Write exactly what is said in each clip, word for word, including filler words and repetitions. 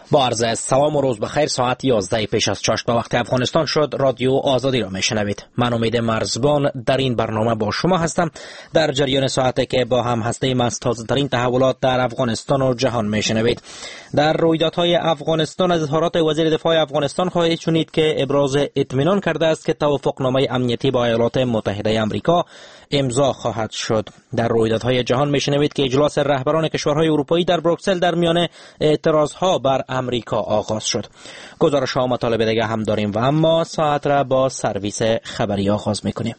با عرض سلام و روز بخیر. ساعت یازده پیش از چاشت به وقت افغانستان شد. رادیو آزادی را میشنوید. من امید مرزبان در این برنامه با شما هستم. در جریان ساعتی که با هم هستیم از تازه ترین تحولات در افغانستان و جهان میشنوید. در رویدادهای افغانستان از اظهارات وزیر دفاع افغانستان خواهید شنید که ابراز اطمینان کرده است که توافقنامه امنیتی با ایالات متحده آمریکا امضا خواهد شد. در رویدادهای جهان میشنوید که اجلاس رهبران کشورهای اروپایی در بروکسل در میان اعتراضها بر امریکا آغاز شد. گزارش ها و مطالب دیگه هم داریم و اما ساعت را با سرویس خبری آغاز میکنیم.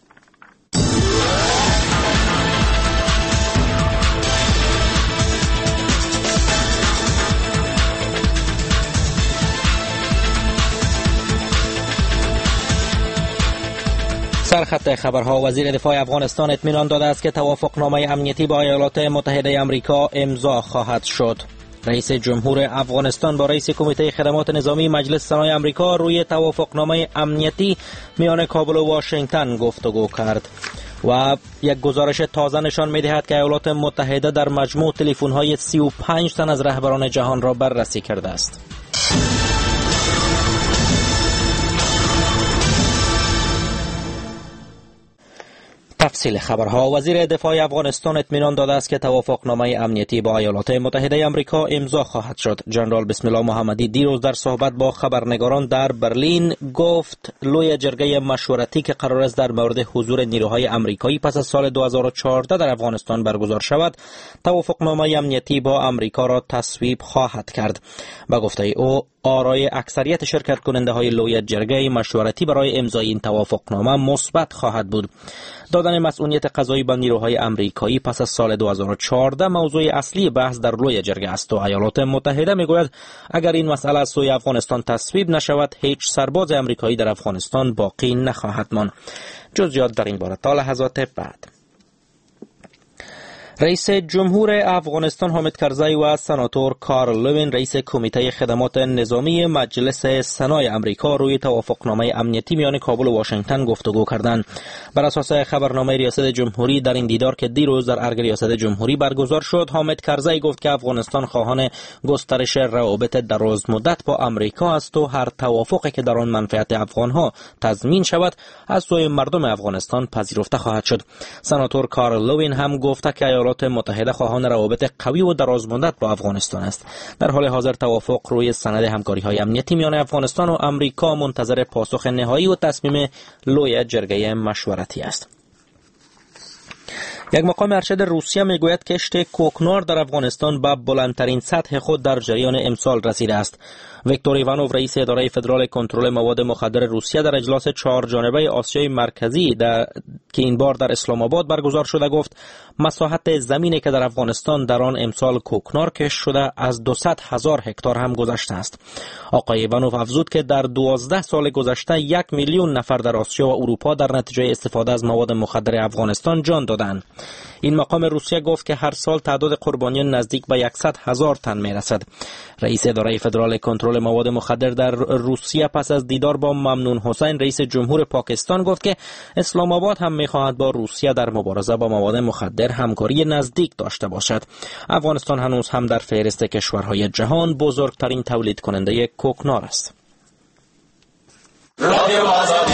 سرخط خبرها: وزیر دفاع افغانستان اطمینان داده است که توافقنامه امنیتی با ایالات متحده آمریکا امضا خواهد شد. رئیس جمهور افغانستان با رئیس کمیته خدمات نظامی مجلس سنای آمریکا روی توافقنامه امنیتی میان کابل و واشنگتن گفتگو کرد. و یک گزارش تازه نشان می‌دهد که ایالات متحده در مجموع تلفن‌های سی و پنج تن از رهبران جهان را بررسی کرده است. تفصیل خبرها: وزیر دفاع افغانستان اطمینان داده است که توافقنامه امنیتی با ایالات متحده آمریکا امضا خواهد شد. جنرال بسم الله محمدی دیروز در صحبت با خبرنگاران در برلین گفت لوی جرگه مشورتی که قرار است در مورد حضور نیروهای آمریکایی پس از سال دو هزار و چهارده در افغانستان برگزار شود، توافقنامه امنیتی با آمریکا را تصویب خواهد کرد. با گفته او آرای اکثریت شرکت کننده های لوی جرگه مشورتی برای امضای این توافقنامه مثبت خواهد بود. دادن مسئولیت قضایی به نیروهای آمریکایی پس از سال دو هزار و چهارده موضوع اصلی بحث در لوی جرگه است و ایالات متحده میگوید اگر این مسئله از سوی افغانستان تصویب نشود هیچ سرباز آمریکایی در افغانستان باقی نخواهد ماند. جزئیات در این باره تا لحظات بعد. رئیس جمهور افغانستان حامد کرزی و سناتور کارل لوین رئیس کمیته خدمات نظامی مجلس سنای آمریکا روی توافقنامه امنیتی میان کابل و واشنگتن گفتگو کردند. بر اساس خبرنامه ریاست جمهوری در این دیدار که دیروز در ارگ ریاست جمهوری برگزار شد، حامد کرزی گفت که افغانستان خواهان گسترش روابط دراز مدت با آمریکا است و هر توافقی که در آن منفعت افغانها تضمین شود از سوی مردم افغانستان پذیرفته خواهد شد. سناتور کارل لوین هم گفت که ایالات متحده خواهان روابط قوی و درازمدت با افغانستان است. در حال حاضر توافق روی سند همکاری‌های امنیتی میان افغانستان و آمریکا منتظر پاسخ نهایی و تصمیم لوی جرگه مشورتی است. یک مقام ارشد روسیه میگوید که کشت کوکنار در افغانستان به بلندترین سطح خود در جریان امسال رسیده است. ویکتور ایوانوف رئیس اداره فدرال کنترل مواد مخدر روسیه در اجلاس چهار جانبه آسیای مرکزی در که این بار در اسلام آباد برگزار شده گفت مساحت زمینی که در افغانستان در آن امسال کوکنار کشت شده از دویست هزار هکتار هم گذشته است. آقای ایوانوف افزود که در دوازده سال گذشته یک میلیون نفر در آسیا و اروپا در نتیجه استفاده از مواد مخدر افغانستان جان دادند. این مقام روسیه گفت که هر سال تعداد قربانیان نزدیک به صد هزار تن میرسد. رئیس اداره فدرال کنترل مواد مخدر در روسیه پس از دیدار با ممنون حسین رئیس جمهور پاکستان گفت که اسلام آباد هم میخواهد با روسیه در مبارزه با مواد مخدر همکاری نزدیک داشته باشد. افغانستان هنوز هم در فهرست کشورهای جهان بزرگترین تولید کننده کوکنار است. رادیو آزادی.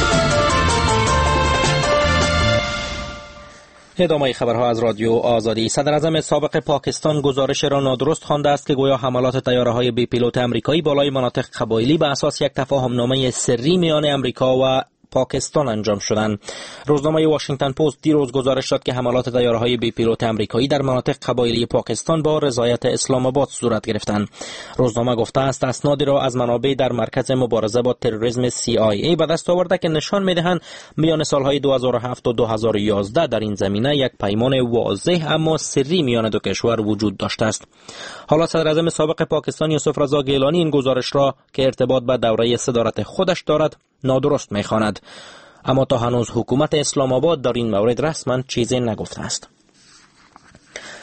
ادامه خبرها از رادیو آزادی. صدر اعظم سابق پاکستان گزارش را نادرست خوانده است که گویا حملات طیاره‌های بی پیلوت آمریکایی بالای مناطق قبایلی به اساس یک تفاهمنامه سری میان آمریکا و پاکستان انجام شدند. روزنامه واشنگتن پست دیروز گزارش داد که حملات طیاره‌های بی پیلوت آمریکایی در مناطق قبایلی پاکستان با رضایت اسلام آباد صورت گرفتند. روزنامه گفته است اسنادی را از منابع در مرکز مبارزه با تروریسم سی آی ای به دست آورده که نشان می‌دهند میان سالهای دو هزار و هفت و دو هزار و یازده در این زمینه یک پیمان واضح اما سری میان دو کشور وجود داشته است. حالا صدر اعظم سابق پاکستان یوسف رضا گیلانی این گزارش را که ارتباط به دوره صدارت خودش دارد نادرست می‌خواند. اما تا هنوز حکومت اسلام آباد در این مورد رسما چیزی نگفته است.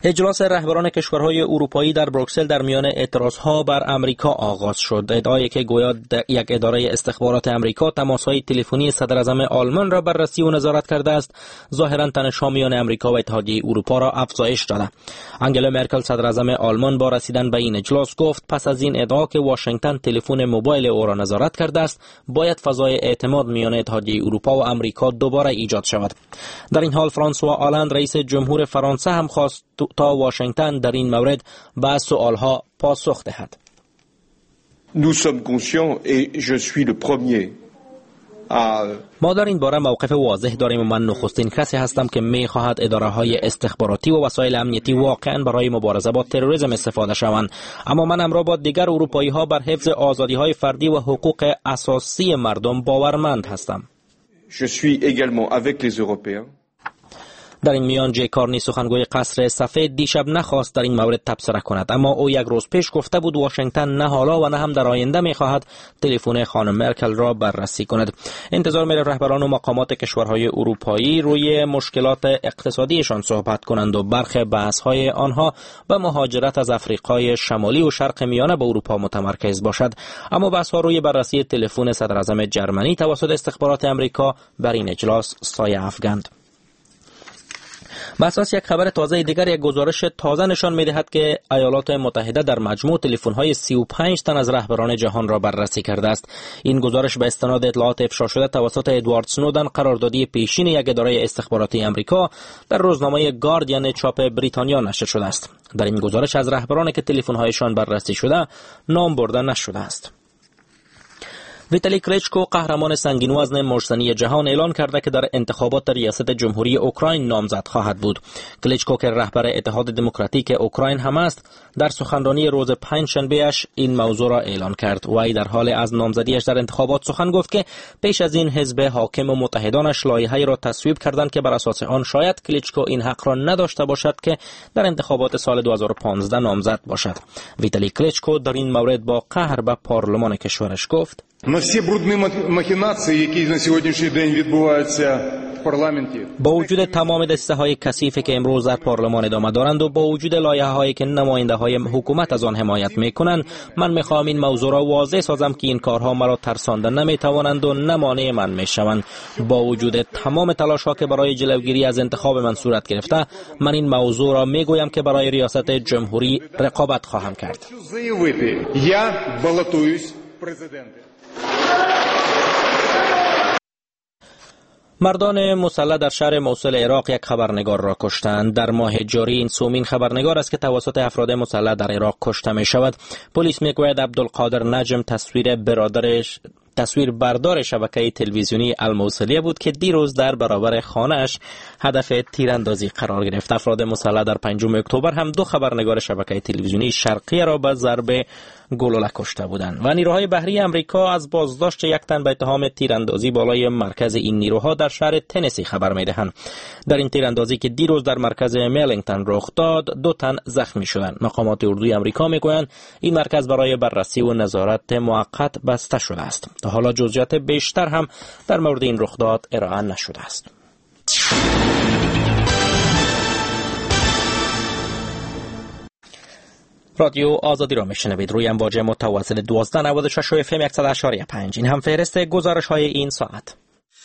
اجلاس رهبران کشورهای اروپایی در بروکسل در میان اعتراضها بر امریکا آغاز شد. ادعایی که گویا یک اداره استخبارات امریکا تماس‌های تلفنی صدر اعظم آلمان را بررسی و نظارت کرده است، ظاهراً تنش‌ها میان امریکا و اتحادیه اروپا را افزایش داده. آنگلا مرکل صدر اعظم آلمان با رسیدن به این اجلاس گفت پس از این ادعا که واشنگتن تلفن موبایل او را نظارت کرده است، باید فضای اعتماد میان اتحادیه اروپا و امریکا دوباره ایجاد شود. در این حال فرانسوا آلند رئیس جمهور فرانسه هم خواست تا واشنگتن در این مورد به سؤالها پاسخ دهد. Nous sommes conscients et je suis le premier à ما در این باره موقف واضح داریم و من نخستین کسی هستم که می خواهد اداره های استخباراتی و وسایل امنیتی واقعا برای مبارزه با تروریسم استفاده شوند، اما من همراه با دیگر اروپایی ها بر حفظ آزادی های فردی و حقوق اساسی مردم باورمند هستم. Je suis également avec les Européens. در این میان جی کارنی سخنگوی قصر سفید دیشب نخواست در این مورد تبصره کند، اما او یک روز پیش گفته بود واشنگتن نه حالا و نه هم در آینده می‌خواهد تلفن خانم مرکل را بررسی کند. انتظار می‌رفت رهبران و مقامات کشورهای اروپایی روی مشکلات اقتصادیشان صحبت کنند و برخی بحث‌های آنها به مهاجرت از افریقای شمالی و شرق میانه به اروپا متمرکز باشد، اما بحث‌ها روی بررسی تلفن صدر اعظم جرمنی توسط استخبارات آمریکا بر این اجلاس سایه افکند. به اساس یک خبر تازه دیگر، یک گزارش تازه نشان می‌دهد که ایالات متحده در مجموع تلفن‌های سی و پنج تن از رهبران جهان را بررسی کرده است. این گزارش به استناد اطلاعات افشا شده توسط ادوارد سنودن، قراردادی پیشین یک اداره استخباراتی آمریکا، در روزنامه گاردین چاپ بریتانیا نشر شده است. در این گزارش از رهبرانی که تلفن‌هایشان بررسی شده نام برده نشده است. ویتالی کلیچکو، قهرمان سنگین وزن مشتنی جهان، اعلان کرده که در انتخابات ریاست جمهوری اوکراین نامزد خواهد بود. کلیچکو که رهبر اتحاد دموکراتیک اوکراین هم است، در سخنرانی روز پنجشنبه‌اش این موضوع را اعلان کرد. وی در حال از نامزدیش در انتخابات سخن گفت که پیش از این حزب حاکم و متحدانش لایحه‌ای را تصویب کردند که بر اساس آن شاید کلیچکو این حق را نداشته باشد که در انتخابات سال دو هزار و پانزده نامزد باشد. ویتالی کلیچکو در این مورد با قهر به پارلمان کشورش گفت: На всі брудні махінації, які на сьогоднішній день відбуваються в парламенті. با وجود تمام دسته‌های کثیفی که امروز در پارلمان ادامه دارند و با وجود لایحه‌هایی که نماینده‌های حکومت از آن حمایت می‌کنند، من می‌خواهم این موضوع را واضح سازم که این کارها مرا ترسانده نمی‌توانند و نه مانع من می‌شوند. با وجود تمام تلاش‌ها که برای جلوگیری از انتخاب من صورت گرفته، من این موضوع را می‌گویم که برای ریاست جمهوری رقابت خواهم کرد. Я балотуюсь президентом. مردان مسلح در شهر موصل عراق یک خبرنگار را کشتند. در ماه جاری این سومین خبرنگار است که توسط افراد مسلح در عراق کشته می شود. پلیس می گوید عبدالقادر نجم تصویر برادرش تصویر بردار شبکه تلویزیونی الموصلیه بود که دیروز در برابر خانه‌اش هدف تیراندازی قرار گرفت. افراد مسلح در پنجم اکتبر هم دو خبرنگار شبکه تلویزیونی شرقیه را به ضربه گلوله کشته بودند. و نیروهای بحری امریکا از بازداشت یک تن به اتهام تیراندازی بالای مرکز این نیروها در شهر تنسی خبر می‌دهند. در این تیراندازی که دیروز در مرکز میلینگتون رخ داد، دو تن زخمی شدند. مقامات اردوی امریکا میگویند این مرکز برای بررسی و نظارت موقت بسته شده است. تا حالا جزئیات بیشتر هم در مورد این رخداد ارائه نشده است. رادیو آزادی را میشنوید روی امواج متوسط دوازده نود و شش اف ام صد و هشت و پنج. این هم فهرست گزارش های این ساعت.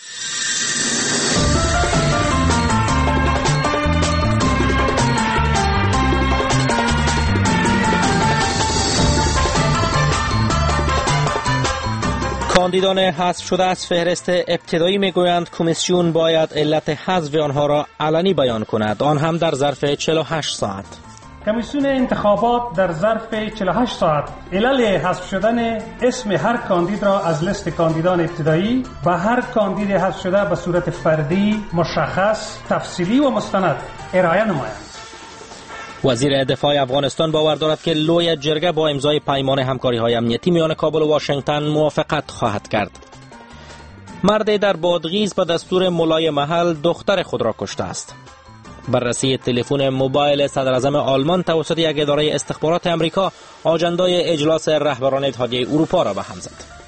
کاندیدان حذف شده از فهرست ابتدایی میگویند کمیسیون باید علت حذف آنها را علنی بیان کند، آن هم در ظرف چهل و هشت ساعت. کمیسیون انتخابات در ظرف چهل و هشت ساعت علل حذف شدن اسم هر کاندید را از لیست کاندیدان ابتدایی و هر کاندید حذف شده به صورت فردی، مشخص، تفصیلی و مستند ارائه نمایند. وزیر دفاع افغانستان باور دارد که لوی جرگه با امضای پیمان همکاری‌های امنیتی میان کابل و واشنگتن موافقت خواهد کرد. مردی در بادغیس به دستور مولای محل دختر خود را کشته است. بررسی تلفن موبایل صدر اعظم آلمان توسط یک اداره استخبارات امریکا آجندای اجلاس رهبران اتحادیه اروپا را به هم زد.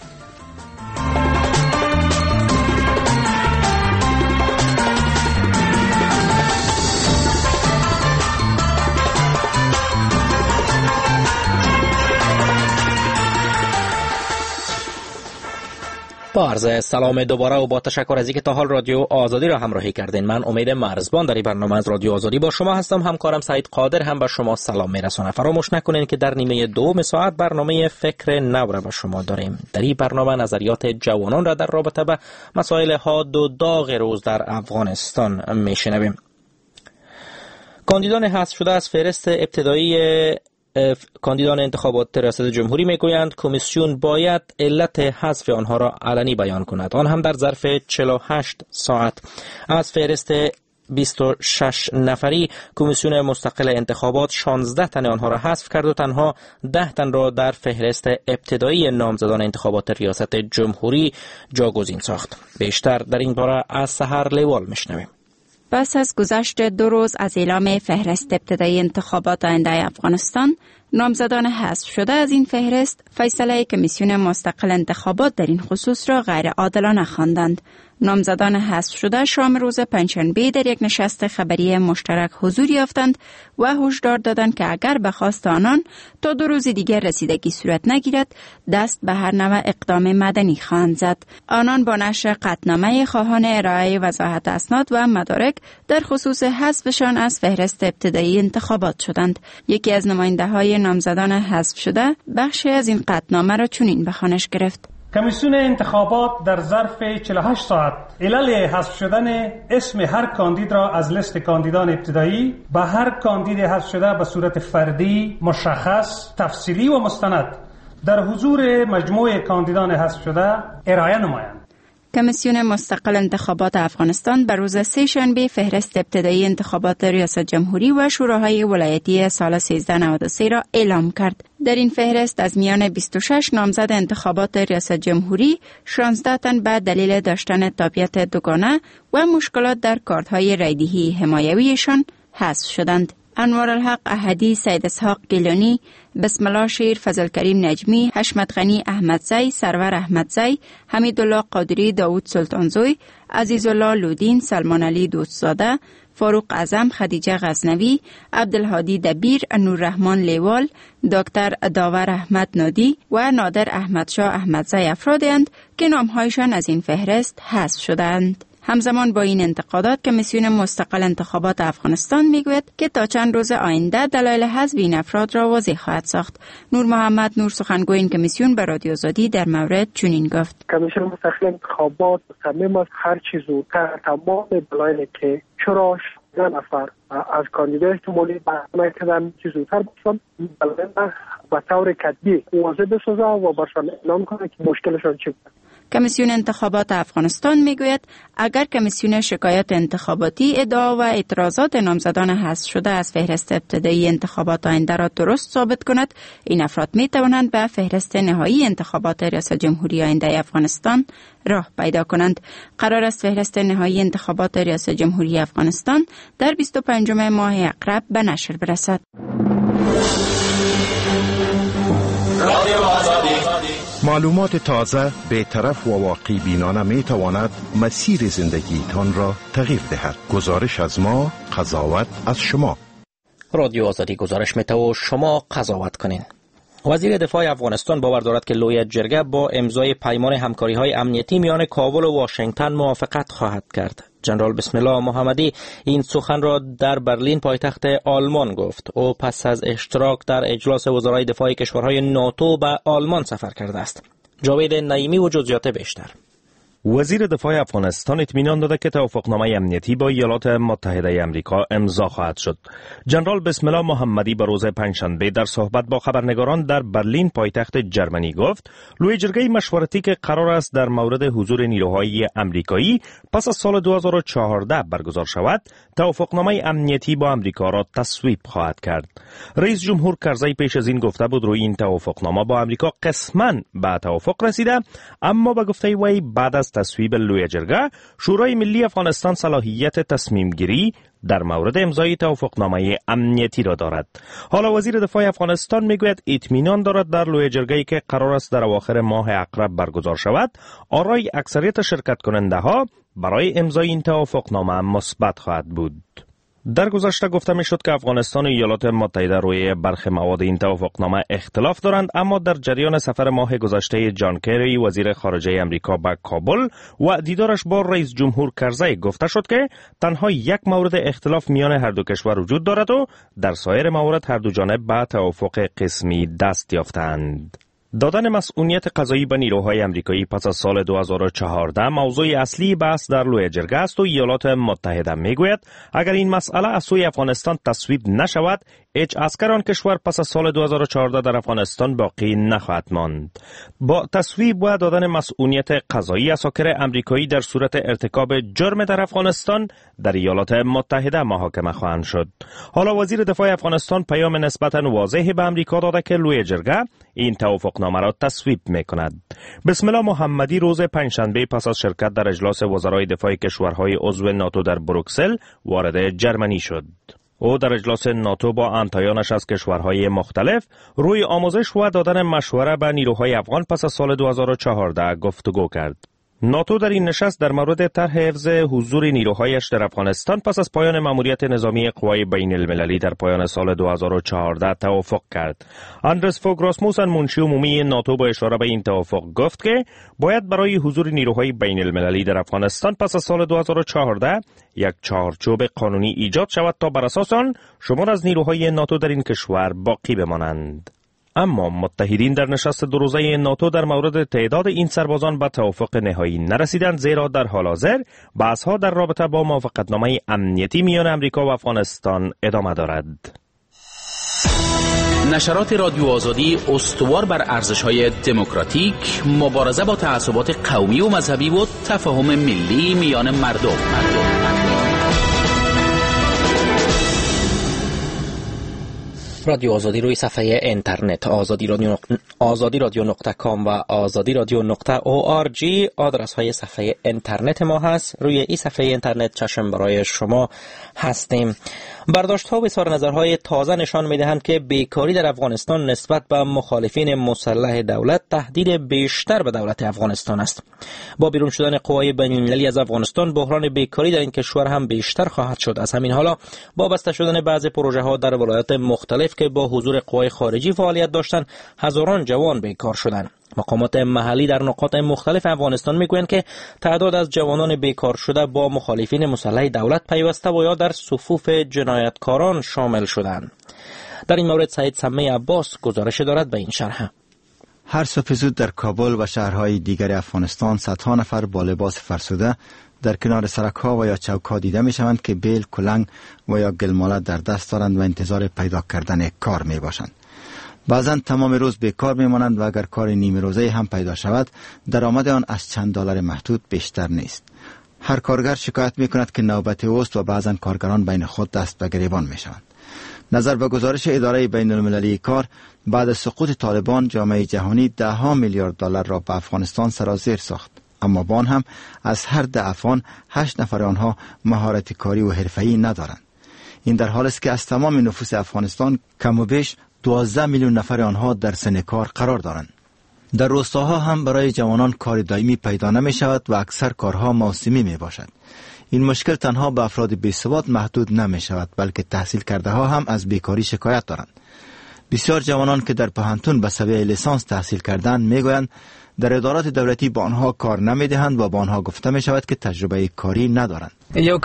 با عرض سلام دوباره و با تشکر از اینکه تا حال رادیو آزادی را همراهی کردین. من امید مرزبان در این برنامه از رادیو آزادی با شما هستم. همکارم سعید قادر هم به شما سلام میرسونه. فراموش نکنین که در نیمه دوم ساعت برنامه فکر نو را به شما داریم. در این برنامه نظریات جوانان را در رابطه به مسائل حاد و داغ روز در افغانستان میشنویم. کاندیدان حذف شده از فهرست ابتدایی کاندیدان انتخابات ریاست جمهوری میگویند کمیسیون باید علت حذف آنها را علنی بیان کند، آن هم در ظرف چهل و هشت ساعت. از فهرست بیست و شش نفری کمیسیون مستقل انتخابات شانزده تن آنها را حذف کرد و تنها ده تن را در فهرست ابتدایی نامزدان انتخابات ریاست جمهوری جاگزین ساخت. بیشتر در این باره از سحر لیوال میشنویم. پس از گذشت دو روز از اعلام فهرست ابتدایی انتخابات آینده افغانستان، نامزدان حذف شده از این فهرست فیصله کمیسیون مستقل انتخابات در این خصوص را غیر عادلانه خواندند. نامزدان حذف شده شام روز پنجشنبه در یک نشست خبری مشترک حضور یافتند و هشدار دادند که اگر به خواست آنان تا دو روز دیگر رسیدگی صورت نگیرد، دست به هر نوع اقدام مدنی خواهند زد. آنان با نشر قطعنامه خواهان ارائه وضاحت اسناد و مدارک در خصوص حذفشان از فهرست ابتدایی انتخابات شدند. یکی از نماینده های نامزدان حذف شده بخشی از این قطعنامه را چنین به خوانش گرفت: کمیسیون انتخابات در ظرف چهل و هشت ساعت علل حذف شدن اسم هر کاندید را از لیست کاندیدان ابتدایی به هر کاندید حذف شده به صورت فردی، مشخص، تفصیلی و مستند در حضور مجموع کاندیدان حذف شده ارائه نمایند. کمیسیون مستقل انتخابات افغانستان بر روز سه شنبه فهرست ابتدایی انتخابات ریاست جمهوری و شوراهای ولایتی سال سیزده نود و سه را اعلام کرد. در این فهرست از میان بیست و شش نامزد انتخابات ریاست جمهوری، شانزده تن به دلیل داشتن تابعیت دوگانه و مشکلات در کارت‌های رایدهی حمایویشان حذف شدند. انوارالحق احدی، سید اسحاق گیلانی، بسم الله شیر، فضل کریم نجمی، حشمت غنی احمدزی، سرور احمدزی، حمیدالله قادری، داود سلطانزوی، عزیزالله لودین، سلمان علی دوستزاده، فاروق اعظم، خدیجه غزنوی، عبدالهادی دبیر، نوررحمان لیوال، دکتر داور احمد نادی و نادر احمدشاه احمدزی افرادند که نامهایشان از این فهرست حذف شدند. همزمان با این انتقادات کمیسیون مستقل انتخابات افغانستان میگوید که تا چند روز آینده دلایل حذف این افراد را واضح خواهد ساخت. نور محمد نور سخنگوی این کمیسیون به رادیو آزادی در مورد چنین گفت: کمیسیون مستقل انتخابات مصمم است هر چه زودتر تمام دلایلی که چرا شانزده نفر از کاندیدای احتمالی برنامه کردن چه زودتر باشند به طور کتبی واضح بسازه و برشان اعلام کنه که مشکلشان چی بود. کمیسیون انتخابات افغانستان میگوید اگر کمیسیون شکایات انتخاباتی ادعا و اعتراضات نامزدان حذف شده از فهرست ابتدایی انتخابات آینده را درست ثابت کند، این افراد می توانند به فهرست نهایی انتخابات ریاست جمهوری آینده افغانستان راه پیدا کنند. قرار است فهرست نهایی انتخابات ریاست جمهوری افغانستان در بیست و پنجم ماه اقرب به نشر برسد. معلومات تازه، بی‌طرف و واقعی بینانه می تواند مسیر زندگیتان را تغییر دهد. گزارش از ما، قضاوت از شما. رادیو آزادی گزارش می‌ده و شما قضاوت کنین. وزیر دفاع افغانستان باور دارد که لوی جرگه با امضای پیمان همکاری‌های امنیتی میان کابل و واشنگتن موافقت خواهد کرد. جنرال بسم الله محمدی این سخن را در برلین پایتخت آلمان گفت. او پس از اشتراک در اجلاس وزرای دفاع کشورهای ناتو به آلمان سفر کرده است. جاوید نعیمی و جزئیات بیشتر. وزیر دفاع افغانستان اطمینان داده که توافقنامه امنیتی با ایالات متحده آمریکا امضا خواهد شد. جنرال بسم الله محمدی به روز پنجشنبه در صحبت با خبرنگاران در برلین پایتخت جرمنی گفت لوی جرگه مشورتی که قرار است در مورد حضور نیروهای آمریکایی پس از سال دو هزار و چهارده برگزار شود، توافقنامه امنیتی با آمریکا را تصویب خواهد کرد. رئیس جمهور کرزی پیش از این گفته بود روی این توافقنامه با آمریکا قسماً به توافق رسیده، اما به گفته وی بعد از تصویب لوی جرگه شورای ملی افغانستان صلاحیت تصمیم گیری در مورد امضای توافقنامه امنیتی را دارد. حالا وزیر دفاع افغانستان میگوید اطمینان دارد در لوی جرگه‌ای که قرار است در اواخر ماه اقرب برگزار شود، آرای اکثریت شرکت کننده ها برای امضای این توافقنامه مثبت خواهد بود. در گذشته گفته می شد که افغانستان و ایالات متحده روی برخی مواد این توافقنامه اختلاف دارند، اما در جریان سفر ماه گذشته جان کری وزیر خارجه امریکا به کابل و دیدارش با رئیس جمهور کرزی گفته شد که تنها یک مورد اختلاف میان هر دو کشور وجود دارد و در سایر موارد هر دو جانب به توافق قسمی دست یافتند. دادن مسئولیت قضایی به نیروهای امریکایی پس از سال دو هزار و چهارده موضوع اصلی بحث در لوی جرگه است و ایالات متحده میگوید اگر این مسئله از سوی افغانستان تصویب نشود، هیچ عسکر آن کشور پس از سال دو هزار و چهارده در افغانستان باقی نخواهد ماند. با تصویب و دادن مسئولیت قضایی عساکر امریکایی در صورت ارتکاب جرم در افغانستان در ایالات متحده محاکمه خواهند شد. حالا وزیر دفاع افغانستان پیام نسبتاً واضحی به امریکا داده که لوی جرگه این توافقنامه را تصویب میکند. بسم الله محمدی روز پنجشنبه پس از شرکت در اجلاس وزرای دفاع کشورهای عضو ناتو در بروکسل وارد جرمنی شد. او در اجلاس ناتو با همتایانش از کشورهای مختلف روی آموزش و دادن مشوره به نیروهای افغان پس از سال دو هزار و چهارده گفتگو کرد. ناتو در این نشست در مورد طرح حفظ حضور نیروهایش در افغانستان پس از پایان مأموریت نظامی قوای بین المللی در پایان سال دو هزار و چهارده توافق کرد. اندرس فوگ راسموسن منشی عمومی ناتو با اشاره به این توافق گفت که باید برای حضور نیروهای بین المللی در افغانستان پس از سال دو هزار و چهارده یک چارچوب قانونی ایجاد شود تا بر اساس آن شمار از نیروهای ناتو در این کشور باقی بمانند. اما متحدین در نشست دو روزه ناتو در مورد تعداد این سربازان به توافق نهایی نرسیدند، زیرا در حال حاضر بحث‌ها در رابطه با موافقتنامه امنیتی میان امریکا و افغانستان ادامه دارد. نشرات رادیو آزادی استوار بر ارزش‌های دموکراتیک، مبارزه با تعصبات قومی و مذهبی و تفاهم ملی میان مردم. مردم. رادیو آزادی روی صفحه اینترنت آزادی رادیو آزادی رادیو نقطه کام و آزادی رادیو نقطه او آر جی آدرس های صفحه اینترنت ما هست. روی این صفحه اینترنت چشم برای شما هستیم. برداشت ها و اظهار نظرهای تازه نشان می‌دهند که بیکاری در افغانستان نسبت به مخالفین مسلح دولت تهدید بیشتر به دولت افغانستان است. با بیرون شدن قوای بین المللی از افغانستان، بحران بیکاری در این کشور هم بیشتر خواهد شد. از همین حالا با بسته شدن بعضی پروژه ها در ولایات مختلف که با حضور قوای خارجی فعالیت داشتند، هزاران جوان بیکار شدند. مقامات محلی در نقاط مختلف افغانستان میگویند که تعداد از جوانان بیکار شده با مخالفین مسلح دولت پیوسته و یا در صفوف جنایتکاران شامل شدند. در این مورد سعید سمه عباس گزارش دارد به این شرح. هر صبح زود در کابل و شهرهای دیگر افغانستان صدها نفر با لباس فرسوده در کنار سرک‌ها و یا چوک‌ها دیده می‌شوند که بیل، کلنگ و یا گلماله در دست دارند و انتظار پیدا کردن کار می‌باشند. بعضا تمام روز بیکار میمانند و اگر کار نیمه روزه هم پیدا شود، درآمد آن از چند دلار محدود بیشتر نیست. هر کارگر شکایت میکند که نوبت اوست و بعضا کارگران بین خود دست به گریبان میشوند. نظر به گزارش اداره بین المللی کار، بعد از سقوط طالبان جامعه جهانی ده ها میلیارد دلار را به افغانستان سرازیر ساخت، اما با آن هم از هر ده افغان هشت نفر آنها مهارت کاری و حرفه‌ای ندارند. این در حالی است که از تمام نفوس افغانستان کم و بیش دوازده میلیون نفر آنها در سن کار قرار دارند. در روستاها هم برای جوانان کار دائمی پیدا نمی شود و اکثر کارها موسمی می باشد. این مشکل تنها به افراد بی‌ثبات محدود نمی شود، بلکه تحصیل کرده ها هم از بیکاری شکایت دارند. بسیار جوانان که در پوهنتون به سویه لیسانس تحصیل کردند می گویند در ادارات دولتی با آنها کار نمی دهند و با آنها گفته می شود که تجربه کاری ندارند.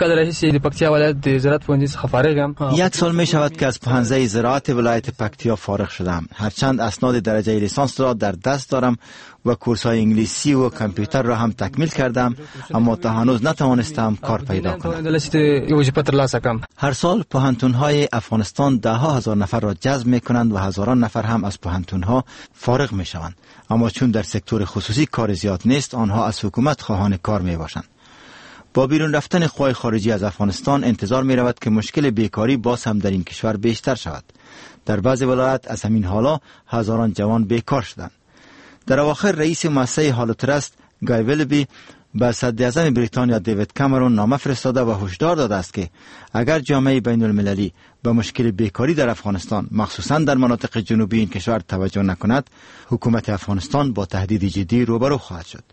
یک سال می شود که از پوهنځی زراعت ولایت پکتیا فارغ شدم. هرچند اسناد درجه لیسانس را در دست دارم و کورس‌های انگلیسی و کامپیوتر را هم تکمیل کردم، اما تا هنوز نتوانستم کار پیدا کنم. هر سال پوهنتون‌های افغانستان ده ها هزار نفر را جذب می کنند و هزاران نفر هم از پوهنتون‌ها فارغ می شوند، اما چون در سکتور خصوصی کار زیاد نیست، آنها از حکومت خواهان کار می باشند. با بیرون رفتن قوای خارجی از افغانستان انتظار می رود که مشکل بیکاری باز هم در این کشور بیشتر شود. در بعضی ولایات از همین حالا هزاران جوان بیکار شدند. در اواخر رئیس مؤسسه هالو ترست گای ویلبی به صدر اعظم بریتانیا دیوید کامرون نامه فرستاده و هشدار داده است که اگر جامعه بین المللی به مشکل بیکاری در افغانستان مخصوصا در مناطق جنوبی این کشور توجه نکند، حکومت افغانستان با تهدید جدی روبرو خواهد شد.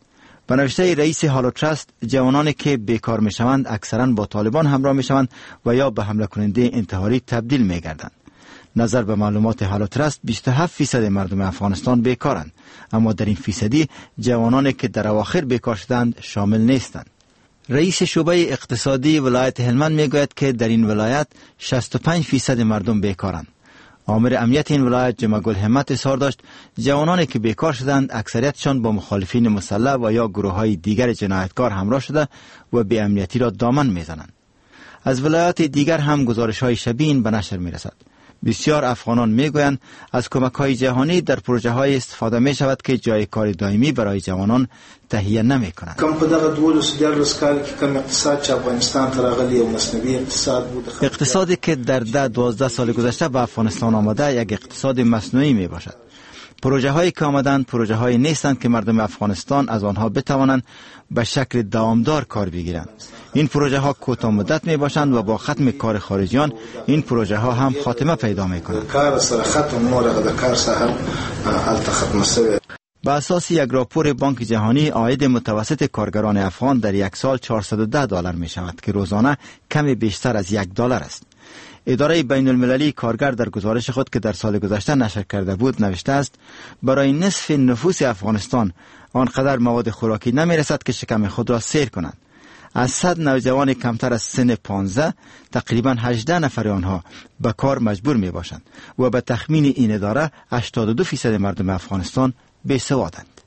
به نوشته رئیس هالو تراست، جوانانی که بیکار می شوند اکثرا با طالبان همراه می شوند و یا به حمله کننده انتحاری تبدیل می گردند. نظر به معلومات هالو تراست، بیست و هفت فیصد مردم افغانستان بیکارند، اما در این فیصدی جوانانی که در اواخر بیکار شدند شامل نیستند. رئیس شعبه اقتصادی ولایت هلمند می گوید که در این ولایت شصت و پنج فیصد مردم بیکارند. آمر امنیت این ولایت جمع گل همت اظهار داشت جوانانی که بیکار شدند اکثریتشان با مخالفین مسلح و یا گروه های دیگر جنایتکار همراه شده و بی امنیتی را دامن میزنند. از ولایات دیگر هم گزارش های شبیه این به نشر می رسد. بسیار افغانان می گویند از کمک های جهانی در پروژه های استفاده می شود که جای کار دائمی برای جوانان تهیه نمی کنند. کم په دغه دولس دیارلس کال کې کم اقتصاد چې افغانستان ته راغلی او مصنوعي اقتصاد بود. اقتصادی که در ده دوازده سال گذشته به افغانستان آمده یک اقتصاد مصنوعی می باشد. پروژه هایی که آمدند پروژه هایی نیستند که مردم افغانستان از آنها بتوانند به شکل دوامدار کار بگیرند. این پروژه ها کوتاه مدت می باشند و با ختم کار خارجیان این پروژه ها هم خاتمه پیدا می کنند. کار سره ختم نور د کار سره الته ختم شوی. به اساس یک راپور بانک جهانی عاید متوسط کارگران افغان در یک سال چهارصد و ده دلار می شود که روزانه کمی بیشتر از یک دلار است. اداره بین المللی کارگر در گزارش خود که در سال گذشته نشر کرده بود نوشته است برای نصف نفوس افغانستان آنقدر مواد خوراکی نمی رسد که شکم خود را سیر کنند. از صد نوجوان کمتر از سن پانزده تقریبا هجده نفر آنها به کار مجبور می باشند و به تخمین این اداره هشتاد و دو فیصد مردم افغانستان بیسوادند.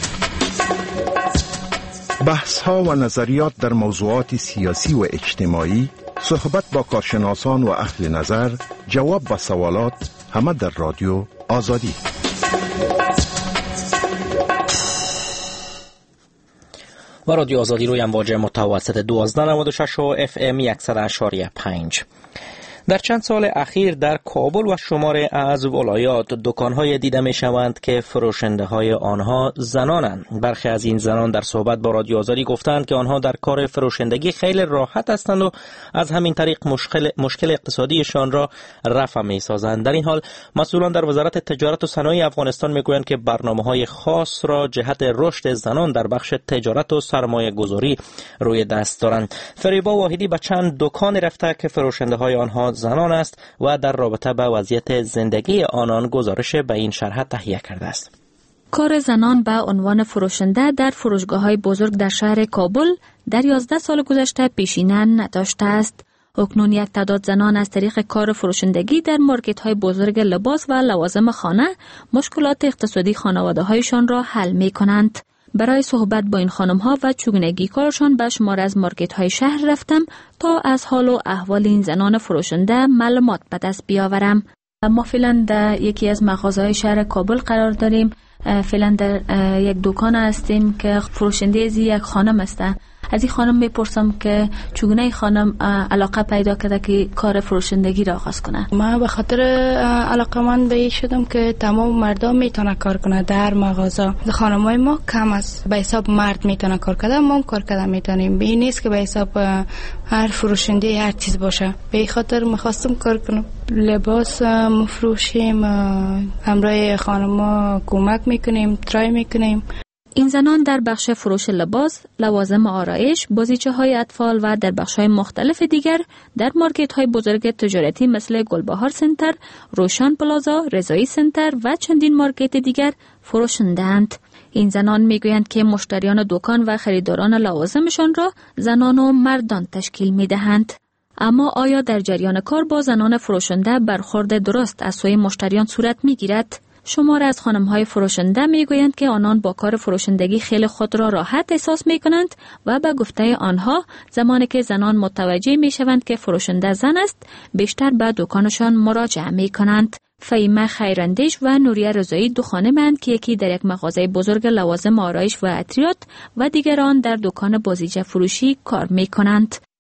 بحث ها و نظریات در موضوعات سیاسی و اجتماعی، صحبت با کارشناسان و اهل نظر، جواب به سوالات، همه در رادیو آزادی. و رادیو آزادی روی امواج متوسط دوازده نود و شش و اف ام صد و پنج. در چند سال اخیر در کابل و شماری از ولایات دکان‌های دیده می‌شوند که فروشنده های آنها زنانند. برخی از این زنان در صحبت با رادیو آزادی گفتند که آنها در کار فروشندگی خیلی راحت هستند و از همین طریق مشکل مشکل اقتصادیشان را رفع می‌سازند. در این حال مسئولان در وزارت تجارت و صنایع افغانستان می‌گویند که برنامه‌های خاص را جهت رشد زنان در بخش تجارت و سرمایه‌گذاری روی دست دارند. فریبا واحدی به چند دکان رفته که فروشنده های آنها زنان است و در رابطه با وضعیت زندگی آنان گزارش به این شرح تهیه کرده است. کار زنان به عنوان فروشنده در فروشگاه‌های بزرگ در شهر کابل در یازده سال گذشته پیشینه نداشته است. اکنون یک تعداد زنان از طریق کار فروشندگی در مارکت‌های بزرگ لباس و لوازم خانه مشکلات اقتصادی خانواده‌هایشان را حل می‌کنند. برای صحبت با این خانم‌ها و چگونگی کارشان به شمار از مارکت‌های شهر رفتم تا از حال و احوال این زنان فروشنده معلومات به دست بیاورم. ما فعلا در یکی از مغازه‌های شهر کابل قرار داریم. فعلا در یک دکان هستیم که فروشنده از یک خانم است. از این خانم میپرسم که چگونه این خانم علاقه پیدا کرده که کار فروشندگی را آغاز کنه. من به خاطر علاقه من به این شدم که تمام مردم میتونه کار کنه در مغازه. خانمای ما کم است، به حساب مرد میتونه کار کنه، ما هم کار کنه میتونیم. به این نیست که به حساب هر فروشنده هر چیز باشه. به این خاطر میخواستم کار کنم. لباس مفروشیم، همراه خانما کمک میکنیم، ترای میکنیم. این زنان در بخش فروش لباس، لوازم آرایش، بازیچه های اطفال و در بخش های مختلف دیگر در مارکت های بزرگ تجارتی مثل گلبهار سنتر، روشن پلازا، رضایی سنتر و چندین مارکت دیگر فروشندند. این زنان میگویند که مشتریان دکان و خریداران لوازمشان را زنان و مردان تشکیل میدهند. اما آیا در جریان کار با زنان فروشنده برخورد درست از سوی مشتریان صورت میگیرد؟ شمار از خانم‌های فروشنده میگویند که آنان با کار فروشندگی خیلی خود را راحت احساس میکنند و به گفته آنها زمانی که زنان متوجه میشوند که فروشنده زن است بیشتر به دکانشان مراجعه میکنند. فهیمه خیراندیش و نوریه رضایی دو خانم‌اند که یکی در یک مغازه بزرگ لوازم آرایش و عطریات و دیگران در دکان بازیچه فروشی کار میکنند.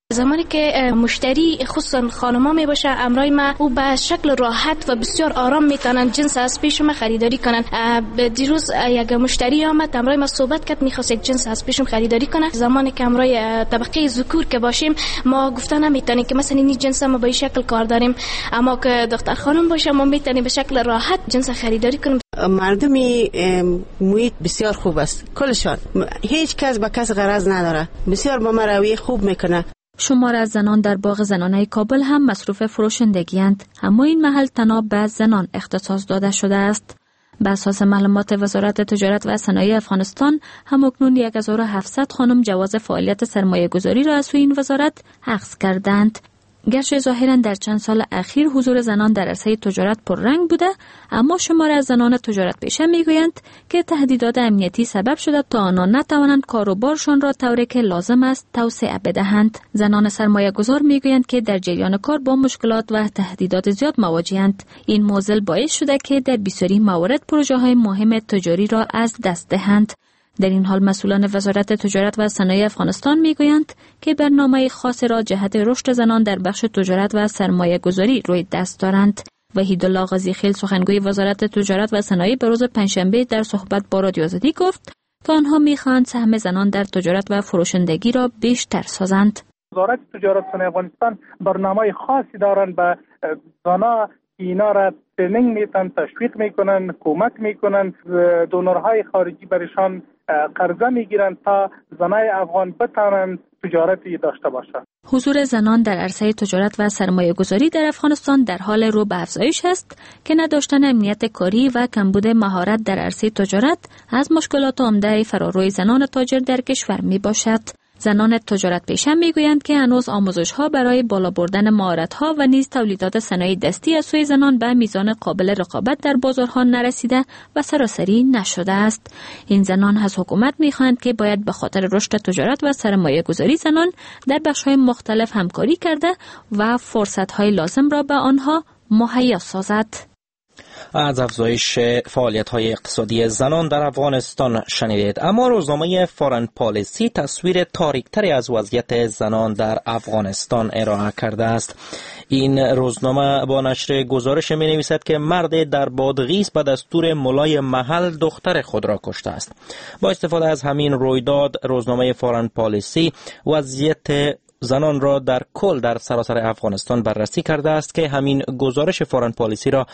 زمانی که مشتری خصوصا خانما می باشه امرای ما او به شکل راحت و بسیار آرام میتونن جنس از پیش ما خریداری کنن. دیروز یک مشتری آمد امرای ما صحبت کرد میخواست یک جنس از پیشم خریداری کنه. زمانی که امرای طبقه ذکور که باشیم ما گفته نمیتونیم که مثلا این جنس ما به این شکل کار داریم، اما که دختر خانم باشه ما میتونیم به شکل راحت جنس خریداری کنیم. مردمی محیط بسیار خوب است، کلشان هیچ کس با کس غرض نداره، بسیار با ما رویه خوب میکنه. شمار از زنان در باغ زنانه کابل هم مصروف فروشندگی‌اند، اما این محل تنها به زنان اختصاص داده شده است. به اساس معلومات وزارت تجارت و صنایع افغانستان همکنون هزار و هفتصد خانم جواز فعالیت سرمایه گذاری را از سوی این وزارت اخذ کردند. گرچه ظاهراً در چند سال اخیر حضور زنان در عرصه تجارت پررنگ بوده، اما شمار از زنان تجارت پیشه میگویند که تهدیدات امنیتی سبب شده تا آنان نتوانند کار و بارشان را طوری که لازم است توسعه بدهند. زنان سرمایه گذار میگویند که در جریان کار با مشکلات و تهدیدات زیاد مواجهند. این موزل باعث شده که در بسیاری موارد پروژه های مهم تجاری را از دست دهند. در این حال مسئولان وزارت تجارت و صنایع افغانستان میگویند که برنامه خاصی را جهت رشد زنان در بخش تجارت و سرمایه گذاری روی دست دارند. وحیدالله غازیخیل سخنگوی وزارت تجارت و صنایع به روز پنجشنبه در صحبت با رادیو آزادی گفت که آنها میخواهند سهم زنان در تجارت و فروشندگی را بیشتر سازند. وزارت تجارت و صنایع افغانستان برنامه خاصی دارند به زنان، اینا را ترنینگ میتن، تشویق میکنن، کمک میکنن، دونرهای خارجی برشان قرضه میگیرن تا زنای افغان بتوانند تجارتی داشته باشند. حضور زنان در عرصه تجارت و سرمایه گذاری در افغانستان در حال رو به افزایش است که نداشتن امنیت کاری و کمبود مهارت در عرصه تجارت از مشکلات عمده فراروی زنان تاجر در کشور می باشد. زنان تجارت پیشه میگویند که هنوز آموزش‌ها برای بالا بردن مهارت‌ها و نیز تولیدات صنایع دستی از سوی زنان به میزان قابل رقابت در بازارها نرسیده و سراسری نشده است. این زنان از حکومت می‌خواهند که باید به خاطر رشد تجارت و سرمایه‌گذاری زنان در بخش‌های مختلف همکاری کرده و فرصت‌های لازم را به آنها مهیا سازد. از افزایش فعالیت‌های اقتصادی زنان در افغانستان شنیدید. اما روزنامه فارن پالیسی تصویر تاریک‌تری از وضعیت زنان در افغانستان ارائه کرده است. این روزنامه با نشر گزارش می‌نویسد که مرد در بادغیس به دستور ملای محل دختر خود را کشته است. با استفاده از همین رویداد روزنامه فارن پالیسی وضعیت زنان را در کل در سراسر افغانستان بررسی کرده است که همین گزارش فارن پالیسی را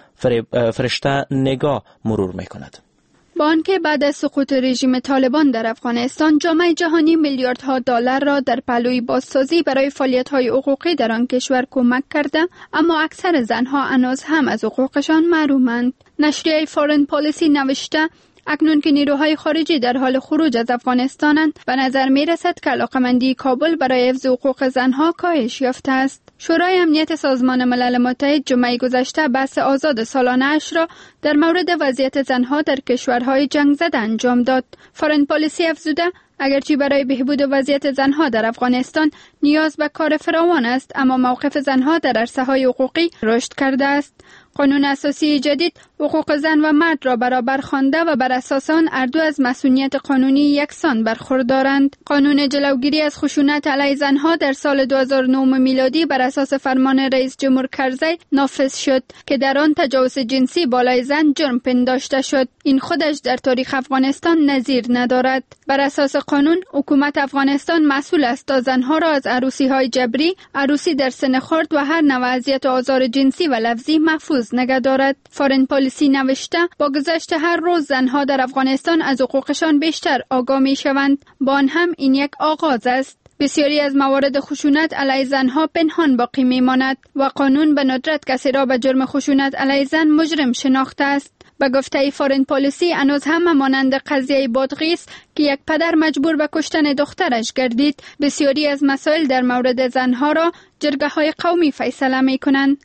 فرشته نگاه مرور می‌کند. با آنکه بعد از سقوط رژیم طالبان در افغانستان جامعه جهانی میلیاردها دلار را در پهلوی بازسازی برای فعالیت‌های حقوقی در آن کشور کمک کرده، اما اکثر زنها هنوز هم از حقوقشان محرومند. نشریه فارن پالیسی نوشته اکنون که نیروهای خارجی در حال خروج از افغانستانند، به نظر می رسد که علاقمندی کابل برای حفظ حقوق زنها کاهش یافته است. شورای امنیت سازمان ملل متحد جمعه گذشته بحث آزاد سالانه اش را در مورد وضعیت زنها در کشورهای جنگ زده انجام داد. فارن پالیسی افزوده اگرچه برای بهبود وضعیت زنها در افغانستان نیاز به کار فراوان است، اما موقف زنها در عرصه‌های حقوقی رشد کرده است. قانون اساسی جدید حقوق زن و مرد را برابر خوانده و بر اساس آن هر دو از مسئولیت قانونی یکسان برخوردارند. قانون جلوگیری از خشونت علیه زنها در سال دو هزار و نه میلادی بر اساس فرمان رئیس جمهور کرزی نافذ شد که در آن تجاوز جنسی بالای زن جرم پنداشته شد. این خودش در تاریخ افغانستان نظیر ندارد. بر اساس قانون حکومت افغانستان مسئول است تا زنها را از عروسی‌های جبری، عروسی در سن خرد و هر نوع اذیت و آزار جنسی و لفظی محفوظ نگه دارد. فارن پالیسی نوشته با گذشت هر روز زنها در افغانستان از حقوقشان بیشتر آگاه می شوند. با آن هم این یک آغاز است. بسیاری از موارد خشونت علیه زنها پنهان باقی می ماند و قانون به ندرت کسی را به جرم خشونت علیه زن مجرم شناخته است. به گفته فارن پالیسی هنوز هم مانند قضیه بادغیس که یک پدر مجبور به کشتن دخترش گردید، بسیاری از مسائل در مورد زنها را جرگه های قومی فیصله می کنند.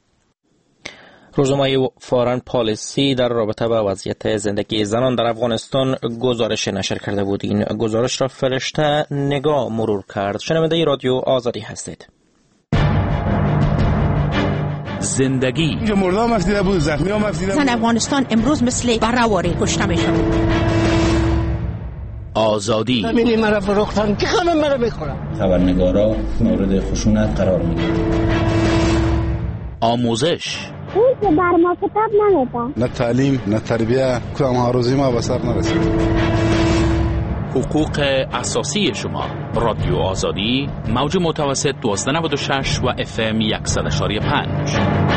روزنامه فارن پالیسی در رابطه با وضعیت زندگی زنان در افغانستان گزارش نشر کرده بود. این گزارش را فرشته نگاه مرور کرد. شنونده رادیو آزادی هستید. زندگی اینجا مرده هم افزیده بود، زخمی هم افزیده بود. زن افغانستان امروز مثل برهواری کشته می شود. آزادی. همینی مرا فروختن که همه مرا بخورن. خبرنگارا مورد خشونت قرار میگیرن. آموزش. اون که بر ما کتاب نمیدن. نه تعلیم نه تربیه کدام ها روزی ما به سر نرسید. حقوق اساسی شما. رادیو آزادی موج متوسط دوازده نود و شش و اف ام صد و پنج.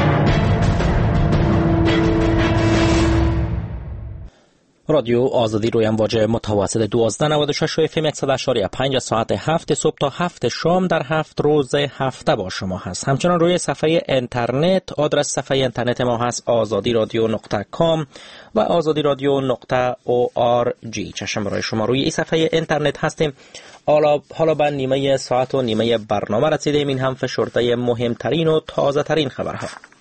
رادیو آزادی روی امواج متوسط دوازده نود و شش و اف ام صد و پنج ساعت هفت صبح تا هفت شام در هفت روز هفته با شما هست. همچنان روی صفحه اینترنت، آدرس صفحه اینترنت ما هست آزادی رادیو نقطه کام و آزادی رادیو نقطه او آر جی. چشم برای شما روی این صفحه اینترنت هستیم. حالا حالا به نیمه ساعت و نیمه برنامه رسیدیم. این هم فشرده مهمترین و تازه ترین خبرها.